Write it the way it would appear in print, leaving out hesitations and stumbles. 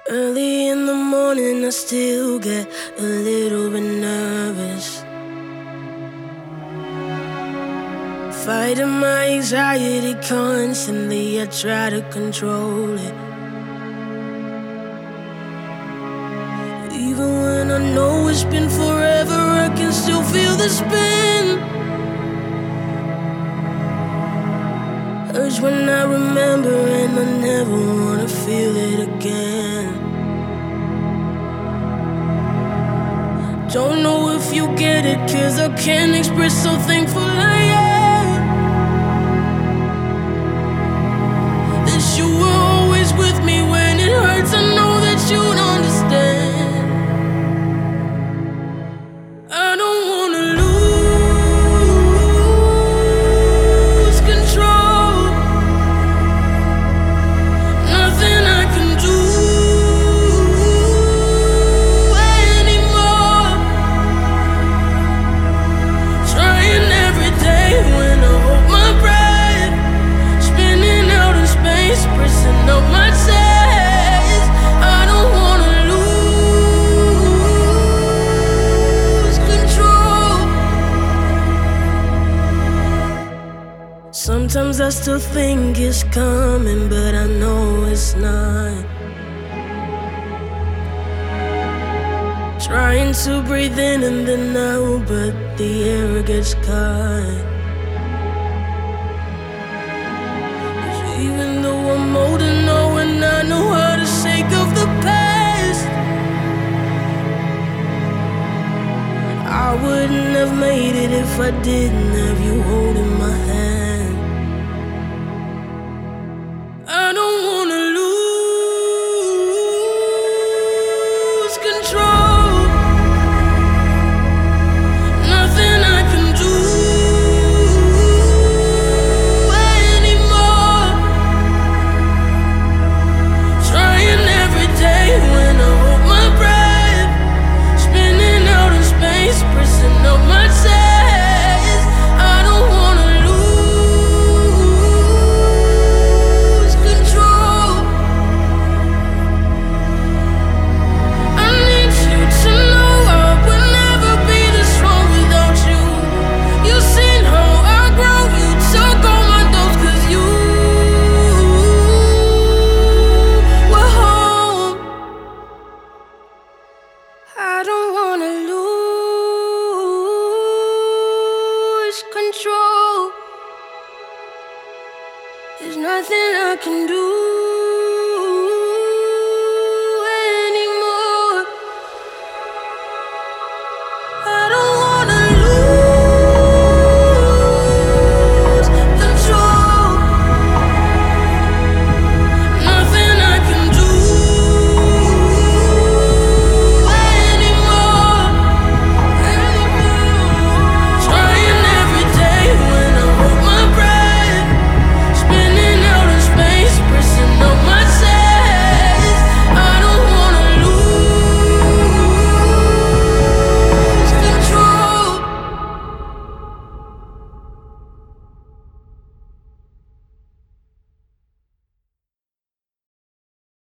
Early in the morning, I still get a little bit nervous. Fighting my anxiety constantly, I try to control it. Even when I know it's been forever, I can still feel the spin. Urge when I remember, and I never wanna feel it again. Don't know if you get it, 'cause I can't express how thankful I am that you were always with me when it hurts. I know that you'd understand. I don't wanna lose control. Nothing I can do anymore. Trying every day when I hold my breath, spinning out in space, pressing up my chest. I don't wanna lose control. Sometimes I still think it's coming, but I know it's not. Trying to breathe in and then out, but the air gets caught. 'Cause even though I'm old and know and I know how to shake off the past, I wouldn't have made it if I didn't have you holding my hand. I don't wanna lose control. Nothing I can do anymore. Trying every day when I hold my breath, spinning out in space, pressing up my chest. I don't wanna lose control. I need you to know I would never be this strong without you. You've seen how I grow, you took all my dose 'cause you were home. I don't wanna lose control. There's nothing I can do